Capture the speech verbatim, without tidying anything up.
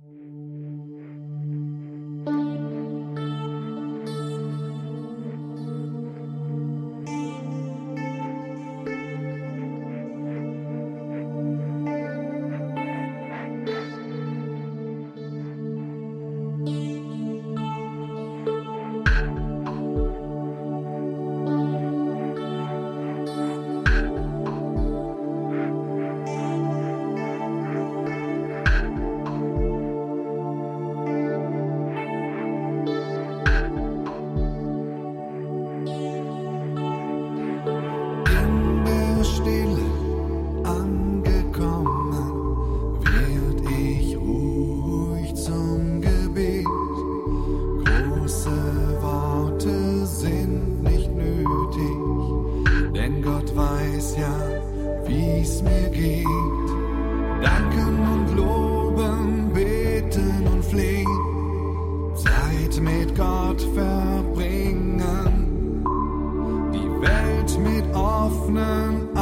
wie's mir geht. Danken und loben, beten und flehen, Zeit mit Gott verbringen, die Welt mit offenen